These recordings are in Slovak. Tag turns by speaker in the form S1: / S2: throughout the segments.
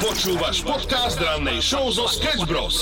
S1: Počúvaš podcast rannej show zo Sketch Bros.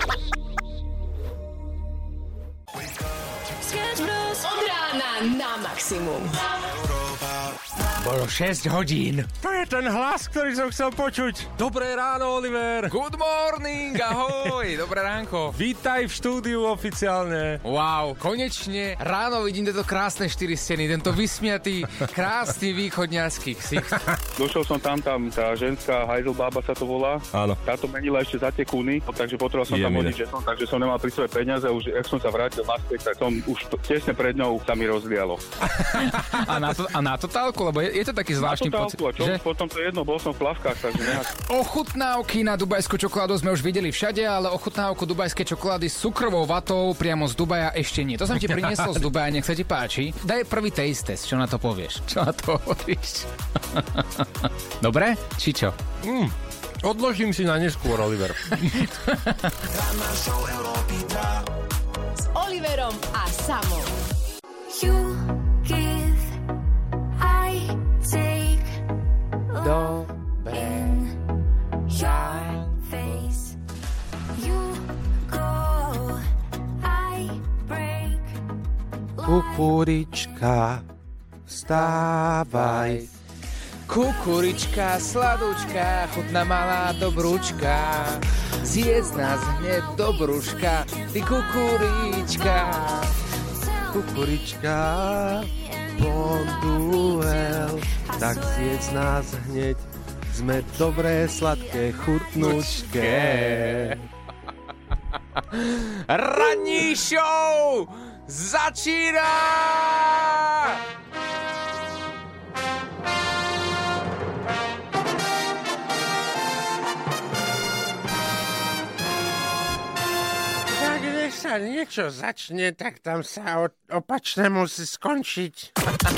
S2: Sketch Bros. Od rána na maximum.
S3: Bolo 6 hodín. To je ten hlas, ktorý som chcel počuť. Dobré ráno, Oliver.
S4: Good morning, ahoj, dobré ránko.
S3: Vítaj v štúdiu oficiálne.
S4: Wow, konečne ráno vidím tieto krásne 4 steny, tento vysmiatý, krásny východňarský ksicht.
S5: Došiel som tam, tá ženská Heidelbaba sa to volá.
S3: Áno.
S5: Táto menila ešte za tie kúny, takže potreboval som tam hodiť žeton, takže som nemal pri svoje peniaze. Už ak som sa vrátil naspäť, tak som už tesne pred ňou sa mi rozlialo.
S4: A na totálku, lebo je to taký zvláštny pocit, že...
S5: Potom to jedno, bol som v plavkách, takže nejak...
S4: Ochutnávky na dubajskú čokoládu sme už videli všade, ale ochutnávku dubajskej čokolády s cukrovou vatou priamo z Dubaja ešte nie. To som ti priniesol z Dubaja, nech sa ti páči. Daj prvý taste test, čo na to povieš? Čo na to hovoríš? Dobre? Či čo?
S3: Odložím si na neskôr, Oliver.
S2: S Oliverom a Samom.
S6: You give, I take.
S4: Dobre.
S6: In your face. You go, I break.
S3: Kukurička, vstávaj.
S4: Kukurička, sladučka, chutná malá dobrúčka. Zjedz nás hneď do brúška, ty kukurička.
S3: Kukurička, bon duel, tak zjedz nás hneď. Sme dobré, sladké, chutnúčké.
S4: Ranní show začína!
S3: Tak, keď sa niečo začne, tak tam sa opačne musí skončiť.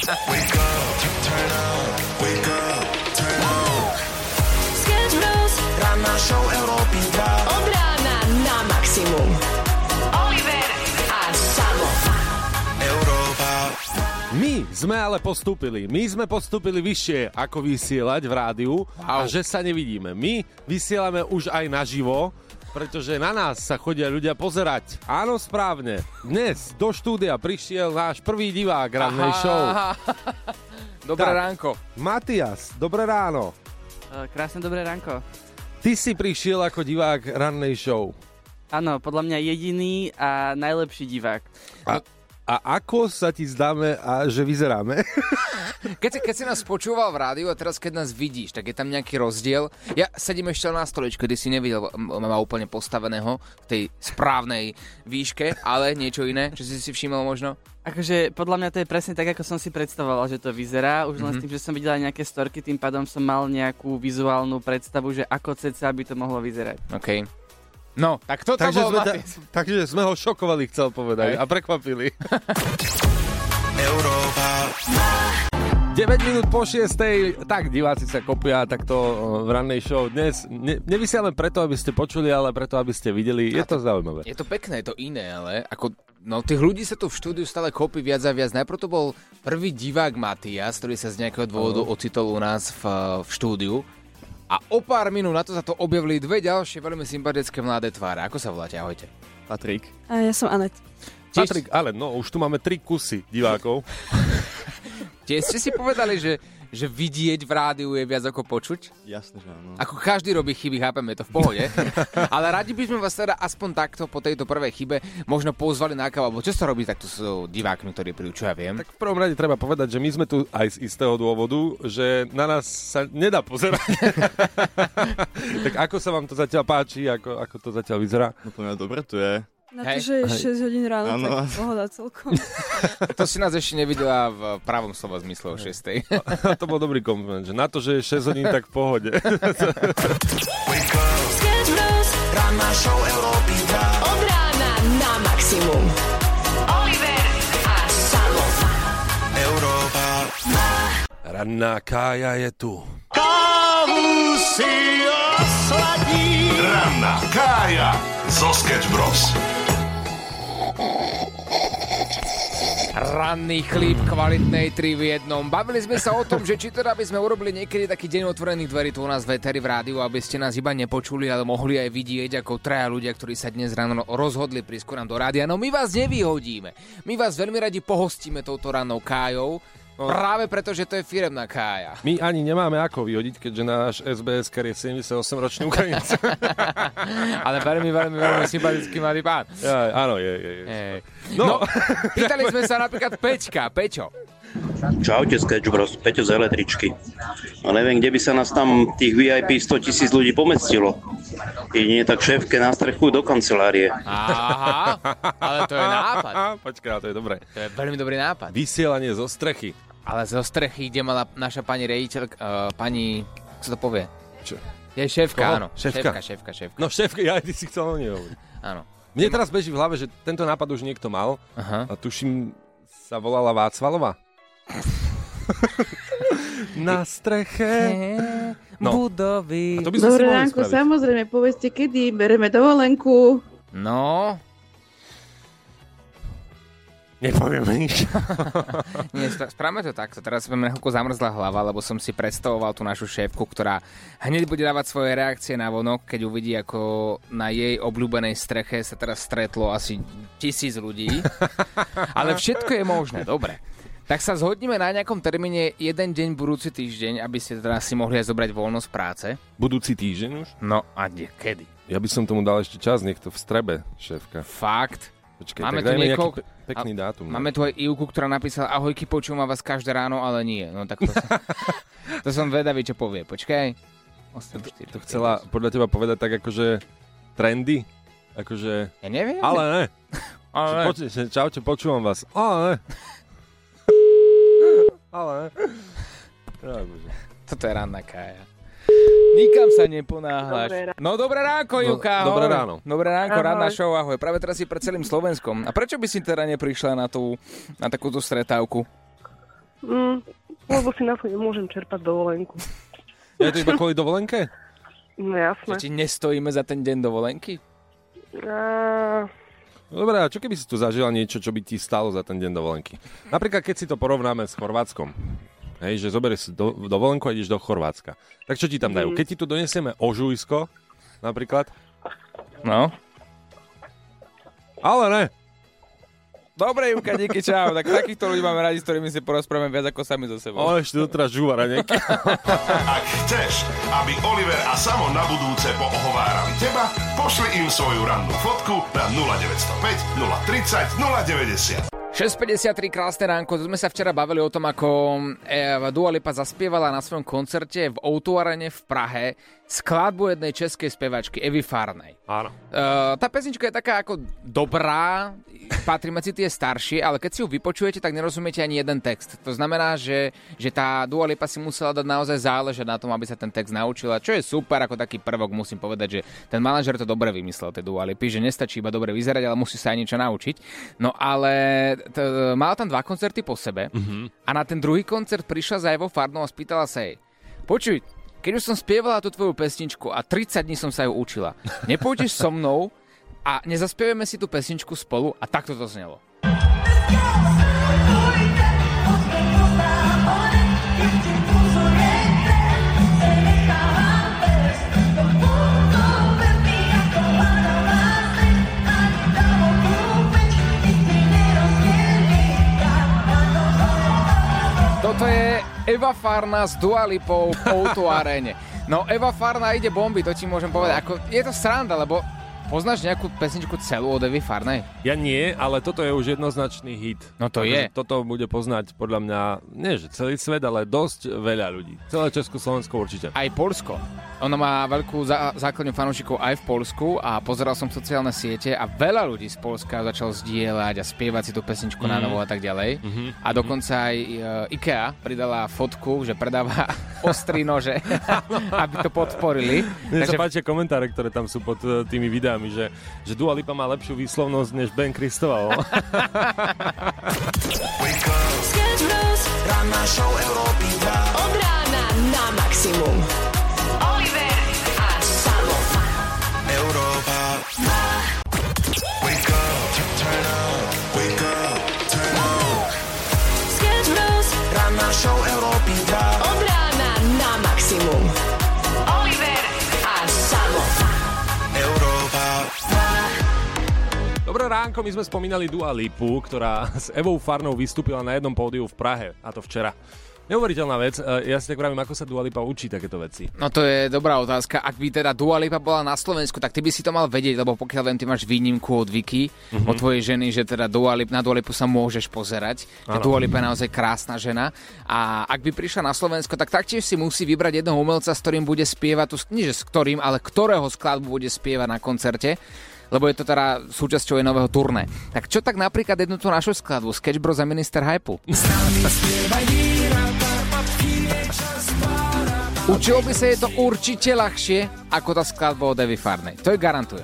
S2: Sketch Bros.
S7: Ranná show Európy 2.
S2: Od rána na maximum. Oliver a Samo.
S7: Európa.
S3: My sme ale postúpili. My sme postúpili vyššie ako vysielať v rádiu a že sa nevidíme. My vysielame už aj naživo, pretože na nás sa chodia ľudia pozerať. Áno, správne. Dnes do štúdia prišiel náš prvý divák rannej show.
S4: Dobré ránko.
S3: Matias, dobré ráno.
S8: Krásne dobré ránko.
S3: Ty si prišiel ako divák rannej show.
S8: Áno, podľa mňa jediný a najlepší divák.
S3: A ako sa ti zdáme a že vyzeráme?
S4: Keď si nás počúval v rádiu a teraz keď nás vidíš, tak je tam nejaký rozdiel. Ja sedím ešte na stoličke, kedy si nevidel ma úplne postaveného v tej správnej výške, ale niečo iné, čo si všimol možno?
S8: Akože podľa mňa to je presne tak, ako som si predstavoval, že to vyzerá. Už len s tým, že som videl aj nejaké storky, tým pádom som mal nejakú vizuálnu predstavu, že ako cca by to mohlo vyzerať.
S4: OK. No, tak toto
S3: takže
S4: bol Matias.
S3: Takže sme ho šokovali, chcel povedať, a prekvapili.
S7: Európa.
S3: 9 minút po 6:00, tak diváci sa kopia takto v rannej show. Dnes nevysielame preto, aby ste počuli, ale preto, aby ste videli. Je to zaujímavé.
S4: Je to pekné, je to iné, ale ako, no, tých ľudí sa tu v štúdiu stále kopí viac a viac. Najprv to bol prvý divák Matias, ktorý sa z nejakého dôvodu ocitol u nás v štúdiu. A o pár minút na to sa to objavili dve ďalšie veľmi sympatické mladé tváre. Ako sa voláte? Ahojte.
S8: Patrik.
S9: A ja som Anet.
S3: Patrik, ale no, už tu máme 3 kusy divákov.
S4: Tiež ste si povedali, že vidieť v rádiu je viac ako počuť?
S10: Jasne, že áno.
S4: Ako každý robí chyby, chápeme, je to v pohode. Ale radi by sme vás teda aspoň takto po tejto prvej chybe možno pozvali na kávu, alebo čo sa robí takto s divákmi, ktorí prídu, čo ja viem.
S3: Tak v prvom rade treba povedať, že my sme tu aj z istého dôvodu, že na nás sa nedá pozerať. Tak ako sa vám to zatiaľ páči, ako to zatiaľ vyzerá?
S10: No to dobre tu je.
S9: Na to, že je 6 hodín ráno,
S10: ano.
S9: tak pohoda celkom.
S4: To si nás ešte nevidela v pravom slova zmysle o 6:00.
S3: To bol dobrý kompliment, že na to, že je 6 hodín, tak v pohode.
S2: Sketch Bros.
S7: Ranná show Európy 2.
S2: Od rána na maximum. Oliver a Samo.
S7: Európa.
S3: Ranná Kája je tu.
S1: Kávu si osladí. Ranná Kája zo Sketch Bros.
S4: ranný chlíp kvalitnej 3 v 1. Bavili sme sa o tom, že či teda by sme urobili niekedy taký deň otvorených dverí tu u nás v Eteri v rádiu, aby ste nás iba nepočuli, ale mohli aj vidieť, ako traja ľudia, ktorí sa dnes ráno rozhodli prísť ku nám do rádia. No my vás nevyhodíme. My vás veľmi radi pohostíme touto rannou kájou. Práve preto, že to je firemná kája.
S3: My ani nemáme ako vyhodiť, keďže náš SBS-kar je 78-ročný Ukrajinec.
S4: Ale veľmi sympatický mladý pán.
S3: Ja, áno, je.
S4: No, pýtali sme sa napríklad Peťo.
S11: Čaute, Sketch Bros, Peťo z električky. No neviem, kde by sa nás tam tých VIP 100 000 ľudí pomestilo. Jedine tak šéfke na strechu do kancelárie.
S4: Aha, ale to je nápad.
S3: Počkaj, to je dobré.
S4: To je veľmi dobrý nápad.
S3: Vysielanie zo strechy.
S4: Ale zo strechy, kde mala naša pani riaditeľka, pani, ako sa to povie?
S3: Čo?
S4: Je šéfka,
S3: Koho?
S4: áno.
S3: Šéfka.
S4: Šéfka.
S3: No šéfka, ja ty si chcel o nej hovoriť.
S4: Áno.
S3: Mne teraz beží v hlave, že tento nápad už niekto mal. Aha. A tuším, sa volala Václalová. Na streche
S4: budovy.
S12: Dobré ránko, samozrejme, povedzte, kedy bereme dovolenku.
S4: No...
S3: Nepovieme nič.
S4: Nie, správame to takto. Teraz sme mi zamrzla hlava, lebo som si predstavoval tú našu šéfku, ktorá hneď bude dávať svoje reakcie na vonok, keď uvidí, ako na jej obľúbenej streche sa teraz stretlo asi 1000 ľudí. Ale všetko je možné, dobre. Tak sa zhodnime na nejakom termíne jeden deň budúci týždeň, aby ste teda si mohli aj zobrať voľnosť práce.
S3: Budúci týždeň už?
S4: No a kedy?
S3: Ja by som tomu dal ešte čas, nech to v strebe, šéfka.
S4: Fakt?
S3: Počkej,
S4: máme
S3: tak
S4: tu niekoho...
S3: pekný dátum.
S4: Máme tu aj Ivku, ktorá napísala: ahojky, počúvam vás každé ráno, ale nie. No tak to som vedavý, čo povie. Počkaj. 8, 4,
S3: to chcela podľa teba povedať tak akože trendy? Akože...
S4: Ja neviem.
S3: Ale ne.
S4: Ale
S3: ne. Čaute, počúvam vás. Ale ne. Ale ne.
S4: Toto je ranná kája. Nikam sa neponáhľaš. No dobré ránko, Júka.
S3: Dobré ráno.
S4: Dobré ránko, ranná show, ahoj. Práve teraz si pred celým Slovenskom. A prečo by si teda neprišla na takúto stretávku?
S13: Lebo si na to nemôžem čerpať dovolenku.
S3: Je to iba kvôli dovolenke?
S13: No jasné.
S4: Či nestojíme za ten deň dovolenky?
S3: Dobre, a čo keby si tu zažila niečo, čo by ti stalo za ten deň dovolenky? Napríklad, keď si to porovnáme s Chorvátskom. Hej, že zoberieš si dovolenku a ideš do Chorvátska. Tak čo ti tam dajú? Keď ti tu donesieme ožujsko, napríklad?
S4: No.
S3: Ale ne.
S4: Dobre, Júka, díky, čau. Tak takýchto ľudí máme radi, s ktorými si porozprávame viac ako sami so sebou.
S3: Ale ešte doteraz žúvara nejaký.
S1: Ak chceš, aby Oliver a Samo na budúce poohovárali teba, pošli im svoju rannú fotku na 0905 030 090.
S4: 6.53, krásne ránko. Tu sme sa včera bavili o tom, ako Dua Lipa zaspievala na svojom koncerte v O2 Arene v Prahe skladbu jednej českej spevačky Evy Farnej.
S3: Áno.
S4: Tá pesnička je taká ako dobrá, patrí medzi tie staršie, ale keď si ju vypočujete, tak nerozumiete ani jeden text. To znamená, že tá Dua Lipa si musela dať naozaj záležať na tom, aby sa ten text naučila, čo je super ako taký prvok, musím povedať, že ten manažer to dobre vymyslel, tej Dua Lipy, že nestačí iba dobre vyzerať, ale musí sa aj niečo naučiť. No ale mala tam 2 koncerty po sebe a na ten druhý koncert prišla za Evou Farnou a spýtala sa jej: počuj, keď už som spievala tú tvoju pesničku a 30 dní som sa ju učila, nepôjdeš so mnou a nezaspievame si tú pesničku spolu? A takto to znelo. Toto je Eva Farna s Dua Lipou v O2 Arene. No Eva Farna ide bomby, to ti môžem povedať. Ako, je to sranda, lebo poznáš nejakú pesničku celú od Evy Farnej?
S3: Ja nie, ale toto je už jednoznačný hit.
S4: No to je.
S3: Toto bude poznať podľa mňa, nie že celý svet, ale dosť veľa ľudí. Celé Československo určite.
S4: Aj Poľsko. Ona má veľkú základňu fanúšikov aj v Poľsku a pozeral som sociálne siete a veľa ľudí z Poľska začalo zdieľať a spievať si tú pesničku na novo a tak ďalej. A dokonca aj IKEA pridala fotku, že predáva ostrý nože, aby to podporili.
S3: Mne sa páčia komentáre, ktoré tam sú pod tými videami, že Dua Lipa má lepšiu výslovnosť než Ben Kristoval.
S7: Sketch Bros. Ranná show Európy 2.
S2: Od rána na maximum. Oliver a Samo.
S7: Európa 2. Wake up, turn up, wake up, turn up.
S3: ránko my sme spomínali Dua Lipu, ktorá s Evou Farnou vystúpila na jednom pódiu v Prahe, a to včera. Neuveriteľná vec, ja si tak vravím, ako sa Dua Lipa učí takéto veci.
S4: No to je dobrá otázka. Ak by teda Dua Lipa bola na Slovensku, tak ty by si to mal vedieť, lebo pokiaľ viem, ty máš výnimku od Viki, od tvojej ženy, že teda na Dua Lipu sa môžeš pozerať. Dua Lipa je naozaj krásna žena. A ak by prišla na Slovensko, tak taktiež si musí vybrať jedného umelca, s ktorým bude spievať, nie že s ktorým, ale ktorého skladbu bude spievať na koncerte. Lebo je to teda súčasťou jej nového turné. Tak čo tak napríklad jednu tú našu skladbu Sketch Bros a Minister Hype? Učilo by sa je to určite ľahšie ako tá skladba od Evy Farnej. To je garantujem.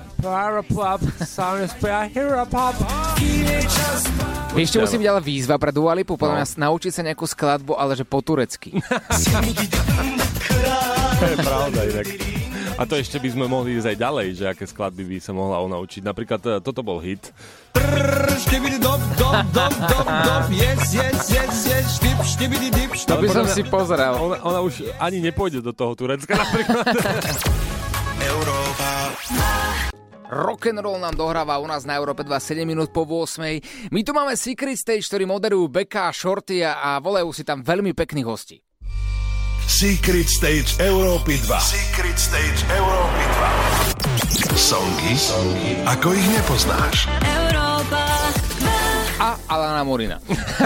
S4: Vieš, čo musí byť ale výzva pre Dua Lipu? Podľa mňa naučiť sa nejakú skladbu, ale že po turecky.
S3: To je pravda inak. A to ešte by sme mohli ísť aj ďalej, že aké skladby by sa mohla ona učiť. Napríklad toto bol hit.
S4: To by som si pozeral.
S3: Ona už ani nepôjde do toho Turecka napríklad.
S4: Rock'n'roll nám dohráva u nás na Európe 2 7 minút po 8. My tu máme Secret Stage, ktorý moderujú Beka a Shorty a volajú si tam veľmi pekných hostí.
S1: Secret Stage Európy 2. Secret Stage Európy 2. Songy, ako ich nepoznáš.
S2: Európa 2.
S4: A Alana Morina.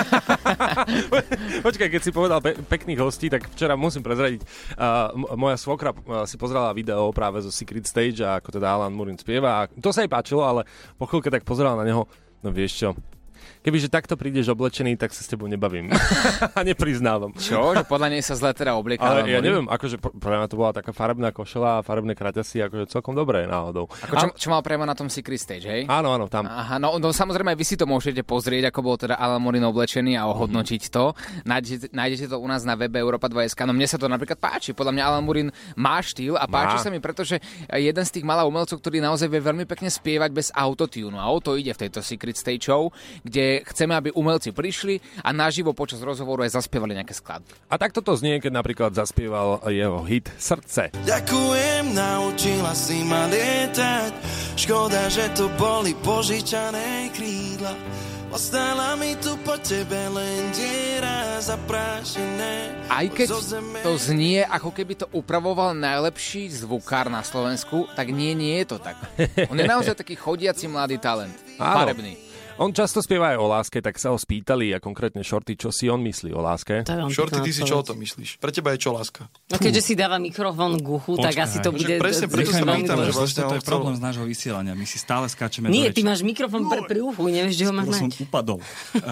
S3: Počkaj, keď si povedal pekných hostí, tak včera musím prezradiť. Moja svokra si pozerala video práve zo Secret Stage a ako teda Alan Morin spieva. A to sa jej páčilo, ale po chvíľke tak pozerala na neho. No vieš čo? Kebyže takto prídeš oblečený, tak sa s tebou nebavím. A nepriznávam.
S4: Čo? Že podľa nej sa zle teda obliekala?
S3: Ale ja neviem, akože pre mňa to bola taká farebná košela a farebné kraťasy, akože celkom dobré náhodou.
S4: Čo mal priamo na tom Secret Stage, hej?
S3: Áno, tam.
S4: Aha, no samozrejme, vy si to môžete pozrieť, ako bol teda Alan Morin oblečený a ohodnotiť to. Nájdete to u nás na webe Europa2.sk. No mne sa to napríklad páči. Podľa mňa Alan Morin má štýl a páči sa mi, pretože jeden z tých malých umelcov, ktorý naozaj vie veľmi pekne spievať bez autotune. A o to ide v tejto Secret Stage show, kde chceme, aby umelci prišli a naživo počas rozhovoru aj zaspievali nejaké skladby.
S3: A takto to znie, keď napríklad zaspieval jeho hit Srdce.
S7: Ďakujem, naučila si ma lietať. Škoda, že to boli požičané krídla. Ostala mi tu po tebe len diera zaprášené.
S4: Aj keď to znie, ako keby to upravoval najlepší zvukár na Slovensku, tak nie je to tak. On je naozaj taký chodiaci mladý talent. Farebný.
S3: On často spieva aj o láske, tak sa ho spýtali a konkrétne Shorty, čo si on myslí o láske.
S14: Shorty, ty si čo o tom myslíš? Pre teba je čo láska?
S15: No keďže si dáva mikrofón k uchu, tak asi to bude...
S14: Presne, preto sa pýtam, že vlastne...
S16: To je problém z nášho vysielania, my si stále skáčeme do reči.
S15: Nie, ty máš mikrofón pri uchu, nevieš, kde ho máš mať.
S16: Som upadol.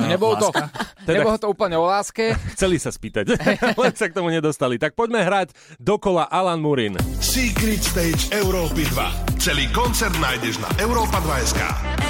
S4: Nebolo to úplne o láske.
S3: Chceli sa spýtať, len sa k tomu nedostali. Tak poďme hrať dokola Alan Morin.
S1: Secret Stage Európy 2. Celý koncert nájdeš na Europa2.sk.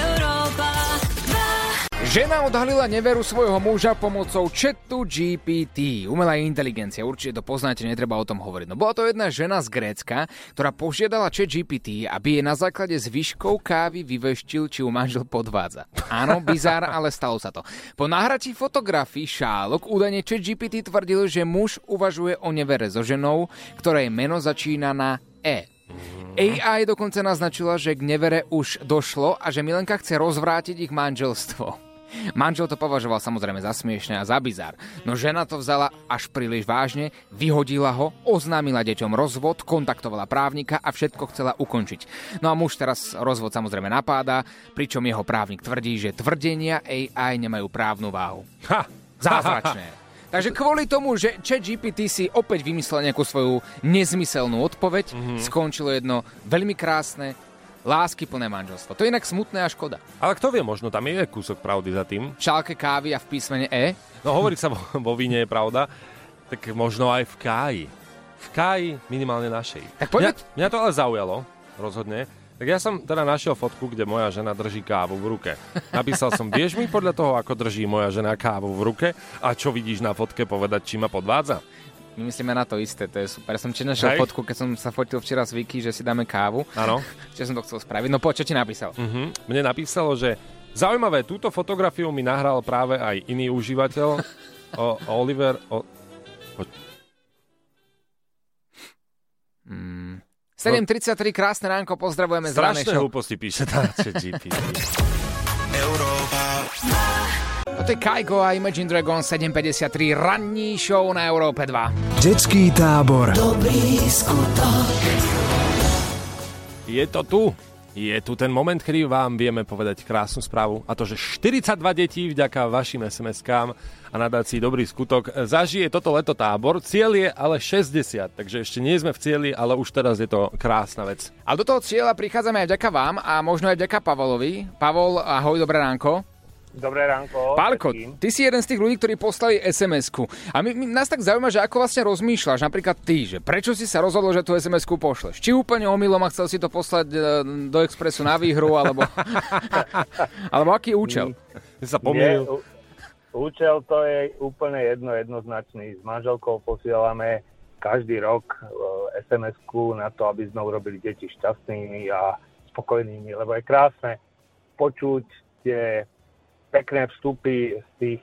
S4: Žena odhalila neveru svojho muža pomocou chatu GPT. Umelá inteligencia, určite to poznáte, netreba o tom hovoriť. No bola to jedna žena z Grécka, ktorá požiadala chat GPT, aby jej na základe zvyškov kávy vyveštil, či ju manžel podvádza. Áno, bizár, ale stalo sa to. Po nahratí fotografií šálok údajne chat GPT tvrdil, že muž uvažuje o nevere so ženou, ktorej meno začína na E. AI dokonca naznačila, že k nevere už došlo a že Milenka chce rozvrátiť ich manželstvo. Manžel to považoval samozrejme za smiešne a za bizár, no žena to vzala až príliš vážne, vyhodila ho, oznámila deťom rozvod, kontaktovala právnika a všetko chcela ukončiť. No a muž teraz rozvod samozrejme napáda, pričom jeho právnik tvrdí, že tvrdenia AI nemajú právnu váhu. Zázračné. Takže kvôli tomu, že ChatGPT si opäť vymyslel nejakú svoju nezmyselnú odpoveď, skončilo jedno veľmi krásne, láskyplné manželstvo. To je inak smutné a škoda.
S3: Ale kto vie, možno tam je kúsok pravdy za tým.
S4: V šálke kávy a v písmene E?
S3: No hovorí sa vo víne, je pravda. Tak možno aj v káji. V káji minimálne našej.
S4: Tak poďme...
S3: Mňa to ale zaujalo, rozhodne. Tak ja som teda našiel fotku, kde moja žena drží kávu v ruke. Napísal som, vieš mi podľa toho, ako drží moja žena kávu v ruke a čo vidíš na fotke povedať, či ma podvádza?
S4: My myslíme na to isté, to je super. Ja som či našiel fotku, keď som sa fotil včera s Vicky, že si dáme kávu.
S3: Áno.
S4: Čiže som to chcel spraviť. No poď, čo ti napísal?
S3: Mne napísalo, že zaujímavé, túto fotografiu mi nahral práve aj iný užívateľ. Oliver...
S4: 7.33, krásne ránko, pozdravujeme z ranej show.
S3: Strašné hlúposti píše tá GPT.
S4: Toto je Kygo a Imagine Dragon 7.53, ranní show na Európe 2.
S17: Detský tábor.
S2: Dobrý skutok.
S3: Je to tu. Je tu ten moment, kedy vám vieme povedať krásnu správu. A to, že 42 detí vďaka vašim SMS-kám a nadácii Dobrý skutok zažije toto leto tábor. Cieľ je ale 60, takže ešte nie sme v cieli, ale už teraz je to krásna vec.
S4: A do toho cieľa prichádzame aj vďaka vám a možno aj vďaka Pavolovi. Pavol, ahoj, dobré ránko.
S18: Dobré ránko.
S4: Pálko, ty si jeden z tých ľudí, ktorí poslali SMS-ku. A nás tak zaujíma, že ako vlastne rozmýšľaš, napríklad ty, že prečo si sa rozhodol, že tú SMS-ku pošleš? Či úplne omylom a chcel si to poslať do Expressu na výhru, alebo aký účel?
S3: Sa pomýlil.
S18: Účel to je úplne jednoznačný. S manželkou posielame každý rok SMS-ku na to, aby sme urobili deti šťastnými a spokojnými, lebo je krásne počuť tie pekné vstupy z tých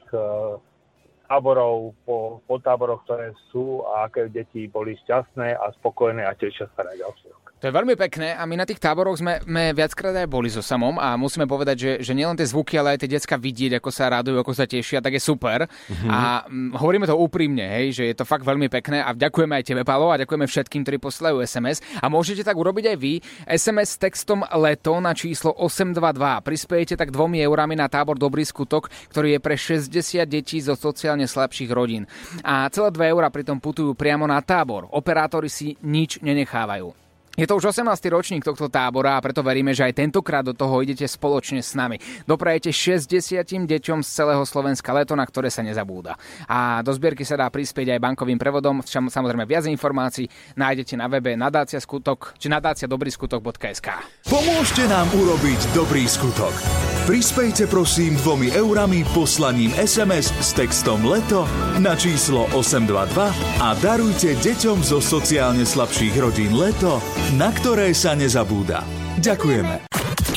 S18: táborov po táboroch, ktoré sú a aké deti boli šťastné a spokojné a tešia sa na ďalší rok.
S4: To je veľmi pekné a my na tých táboroch sme viackrát aj boli so Samom a musíme povedať, že nielen tie zvuky, ale aj tie decka vidieť, ako sa radujú, ako sa tešia, tak je super. A hovoríme to úprimne, hej, že je to fakt veľmi pekné a ďakujeme aj tebe, Palo, a ďakujeme všetkým, ktorí posielajú SMS a môžete tak urobiť aj vy. SMS s textom LETO na číslo 822. Prispiejete tak 2 eurami na tábor Dobrý skutok, ktorý je pre 60 detí zo sociálne slabších rodín. A celé 2 eurá pritom putujú priamo na tábor. Operátori si nič nenechávajú. Je to už 18. ročník tohto tábora a preto veríme, že aj tentokrát do toho idete spoločne s nami. Doprajete 60 deťom z celého Slovenska leto, na ktoré sa nezabúda. A do zbierky sa dá prispieť aj bankovým prevodom. Samozrejme viac informácií nájdete na webe nadácia skutok či nadáciadobryskutok.sk.
S17: Pomôžte nám urobiť dobrý skutok. Prispejte prosím 2 eurami poslaním SMS s textom LETO na číslo 822 a darujte deťom zo sociálne slabších rodín leto, na ktoré sa nezabúda. Ďakujeme.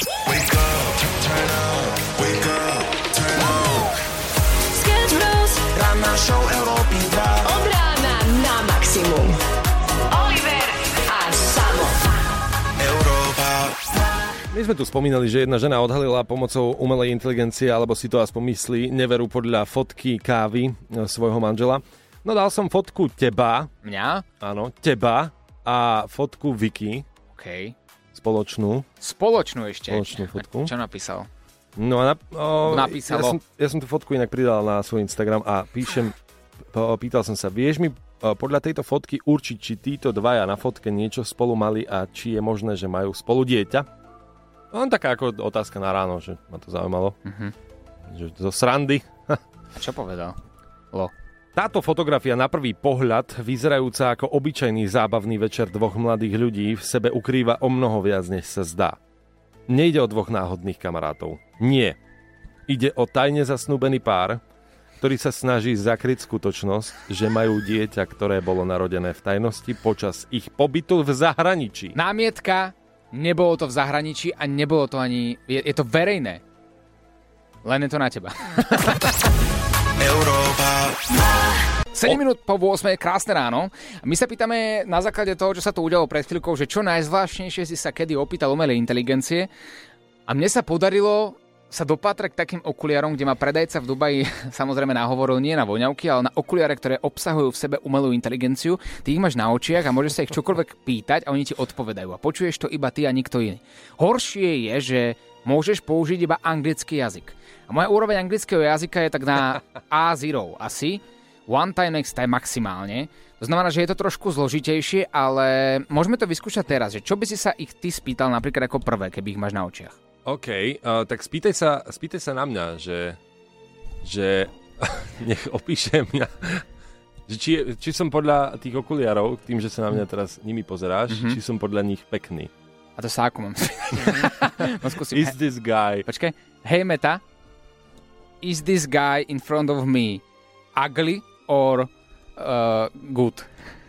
S2: Ranná show Európy 2. Od rána na maximum. Oliver a Samo.
S3: Európa. My sme tu spomínali, že jedna žena odhalila pomocou umelej inteligencie, alebo si to aspoň myslí, neveru podľa fotky kávy svojho manžela. No dal som fotku teba.
S4: Mňa?
S3: Áno, teba. A fotku Vicky.
S4: OK.
S3: Spoločnú
S4: ešte.
S3: Spoločnú fotku.
S4: Čo napísal?
S3: No a
S4: napísalo.
S3: Ja som tú fotku inak pridal na svoj Instagram a pýtal som sa, vieš mi podľa tejto fotky určiť, či títo dvaja na fotke niečo spolu mali a či je možné, že majú spolu dieťa? No taká ako otázka na ráno, že ma to zaujímalo. Že zo srandy.
S4: A čo povedal?
S3: Táto fotografia na prvý pohľad, vyzerajúca ako obyčajný zábavný večer 2 mladých ľudí, v sebe ukrýva o mnoho viac, než sa zdá. Nejde o 2 náhodných kamarátov. Nie. Ide o tajne zasnúbený pár, ktorý sa snaží zakryť skutočnosť, že majú dieťa, ktoré bolo narodené v tajnosti počas ich pobytu v zahraničí.
S4: Námietka, nebolo to v zahraničí a nebolo to ani... Je to verejné. Len je to na teba.
S17: Európa.
S4: 7 minút po 8, krásne ráno. My sa pýtame na základe toho, čo sa tu udialo pred chvíľkou, že čo najzvláštnejšie si sa kedy opýtal umelej inteligencie. A mne sa podarilo sa dopatrať k takým okuliarom, kde ma predajca v Dubaji samozrejme nahovoril nie na voňavky, ale na okuliare, ktoré obsahujú v sebe umelú inteligenciu. Ty ich máš na očiach a môžeš sa ich čokoľvek pýtať a oni ti odpovedajú. A počuješ to iba ty a nikto iný. Horšie je, že môžeš použiť iba anglický jazyk. A moja úroveň anglického jazyka je tak na A0 asi. One time next time maximálne. To znamená, že je to trošku zložitejšie, ale môžeme to vyskúšať teraz. Že čo by si sa ich ty spýtal napríklad ako prvé, keby ich máš na očiach?
S3: OK, tak spýtaj sa na mňa, že nech opíše mňa, že či som podľa tých okuliarov, tým, že sa na mňa teraz nimi pozeráš, či som podľa nich pekný.
S4: A to sa ako mám? No, skúsim.
S3: Is this guy...
S4: Počkaj. Hey Meta, is this guy in front of me ugly or good?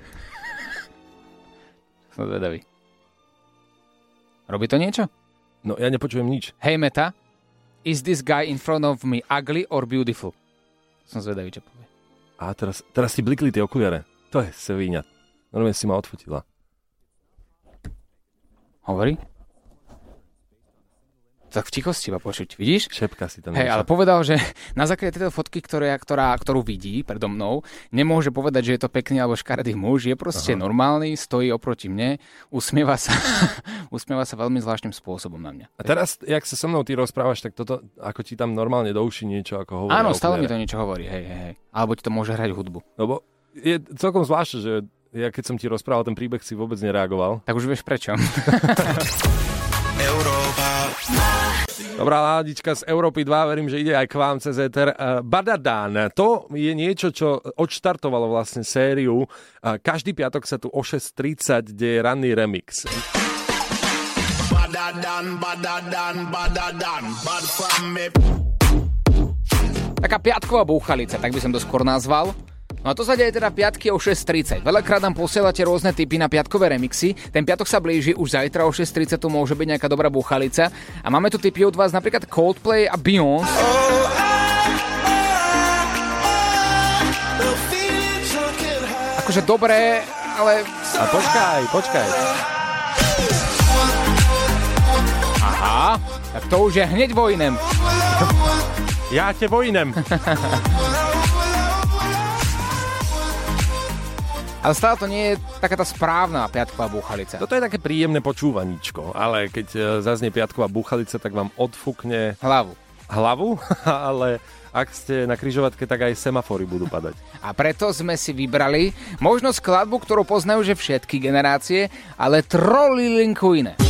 S4: Som zvedavý. Robí to niečo?
S3: No, ja nepočujem nič.
S4: Hey Meta, is this guy in front of me ugly or beautiful? Som zvedavý, čo povie.
S3: A teraz ti blikli tie okuliare. To je svíňa. Normálne si ma odfotila.
S4: Hovorí? tak v tichosti iba počuť, vidíš?
S3: Šepka si tam.
S4: Hej, ale povedal, že na základe tejto fotky, ktorú vidí predo mnou, nemôže povedať, že je to pekný alebo škaredý muž, je proste normálny, stojí oproti mne, usmieva sa veľmi zvláštnym spôsobom na mňa.
S3: A teraz, jak sa so mnou ty rozprávaš, tak toto, ako ti tam normálne do uší niečo ako hovorí.
S4: Áno, stále mi to niečo hovorí, hej. Alebo ti to môže hrať hudbu.
S3: Lebo je celkom zvláštne, že ja keď som ti rozprával ten príbeh, si vôbec nereagoval.
S4: Tak už vieš prečo.
S3: Dobrá ládička z Európy 2, verím, že ide aj k vám cez éter. Badadán, to je niečo, čo odštartovalo vlastne sériu. Každý piatok sa tu o 6:30 deje ranný remix.
S4: Taká piatková búchalica, tak by som to skôr nazval. No a to sa deje teda piatky o 6:30. Veľakrát nám posielate rôzne tipy na piatkové remixy. Ten piatok sa blíži, už zajtra o 6:30 tu môže byť nejaká dobrá búchalica. A máme tu tipy od vás, napríklad Coldplay a Beyoncé. Akože dobré, ale...
S3: A počkaj.
S4: Aha, tak to už je hneď vojnem.
S3: Ja te vojnem.
S4: Ale stále to nie je taká tá správna piatková búchalica.
S3: Toto je také príjemné počúvaníčko, ale keď zaznie piatková búchalica, tak vám odfúkne hlavu, ale ak ste na križovatke, tak aj semafory budú padať.
S4: A preto sme si vybrali možno skladbu, ktorú poznajú že všetky generácie, ale trolilinku iné.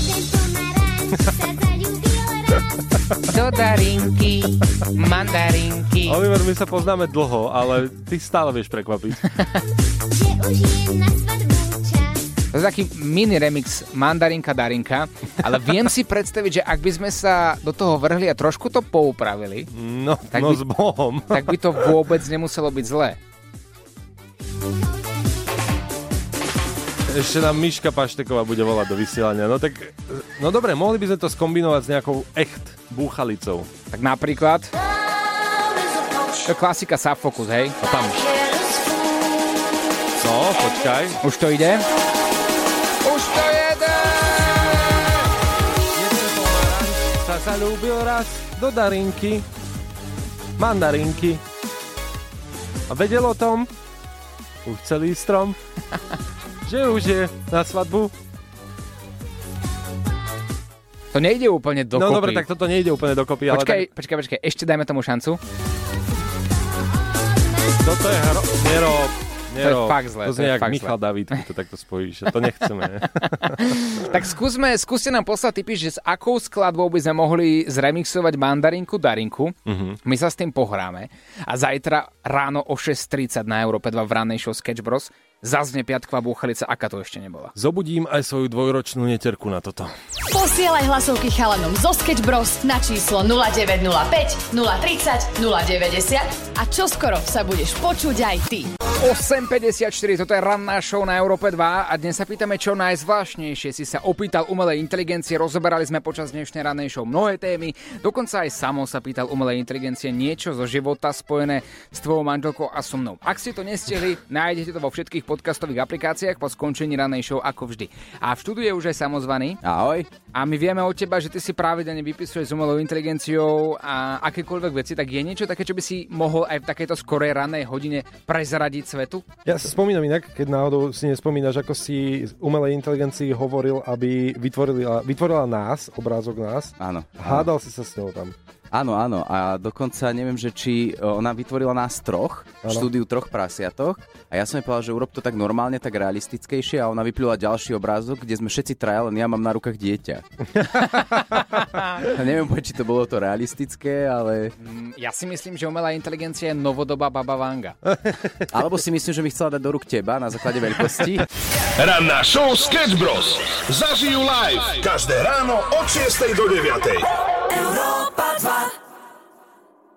S4: Do darinky, mandarinky.
S3: Oliver, my sa poznáme dlho, ale ty stále vieš prekvapiť.
S4: To je taký mini remix Mandarinka Darinka, ale viem si predstaviť, že ak by sme sa do toho vrhli a trošku to poupravili,
S3: s Bohom.
S4: Tak by to vôbec nemuselo byť zlé.
S3: Ešte nám Miška Pašteková bude volať do vysielania. No dobre, mohli by sme to skombinovať s nejakou búchalicou.
S4: Tak napríklad to je klasika Subfocus, hej?
S3: A tam. No, počkaj.
S4: Už to ide? Už to jede!
S3: Sa ľúbil raz do darinky, mandarinky. A vedel o tom už celý strom, že už je na svadbu.
S4: To nejde úplne dokopy.
S3: No dobre, tak toto nejde úplne dokopy.
S4: Počkaj, ešte dajme tomu šancu.
S3: Toto je Nerob.
S4: To je fakt zlé.
S3: To znie jak Michal David, keď to takto spojíš. To nechceme.
S4: Tak skúste nám poslať tipy, že s akou skladbou by sme mohli zremixovať Mandarinku Darinku. My sa s tým pohráme. A zajtra ráno o 6:30 na Európe 2 v rannej show Sketch Bros zaznie piatková búchalica, aká to ešte nebola.
S3: Zobudím aj svoju dvojročnú neterku na toto.
S2: Posielaj hlasovky chalanom zo Sketch Bros na číslo 0905 030 090 a čoskoro sa budeš počuť aj ty.
S4: 8:54, toto je ranná show na Európe 2 a dnes sa pýtame, čo najzvláštnejšie si sa opýtal umelej inteligencie. Rozoberali sme počas dnešnej rannej show mnohé témy, dokonca aj Samo sa pýtal umelej inteligencie niečo zo života spojené s tvojou manželkou a so mnou. Ak si to nestihli, nájdete to vo všetkých podcastových aplikáciách po skončení rannej show ako vždy. A v štúdiu je už aj Samozvaný.
S19: Ahoj.
S4: A my vieme od teba, že ty si pravidelne vypisuješ s umelou inteligenciou a akékoľvek veci, tak je niečo také, čo by si mohol aj v takejto skorej rannej hodine prezradiť svetu?
S3: Ja si spomínam inak, keď náhodou si nespomínaš, ako si umelej inteligencii hovoril, aby vytvorila nás, obrázok nás.
S19: Áno.
S3: Hádal si sa s ňou tam.
S19: Áno, a dokonca neviem, že či ona vytvorila nás troch, štúdiu troch prasiatok a ja som jej povedal, že urob to tak normálne, tak realistickejšie a ona vyplula ďalší obrázok, kde sme všetci traja, len ja mám na rukách dieťa. Neviem, či to bolo to realistické, ale...
S4: Ja si myslím, že umelá inteligencia je novodobá Baba Vanga.
S19: Alebo si myslím, že mi chcela dať do rúk teba na základe veľkosti.
S1: Ranná show Sketch Bros. Zažijú live každé ráno od 6 do 9.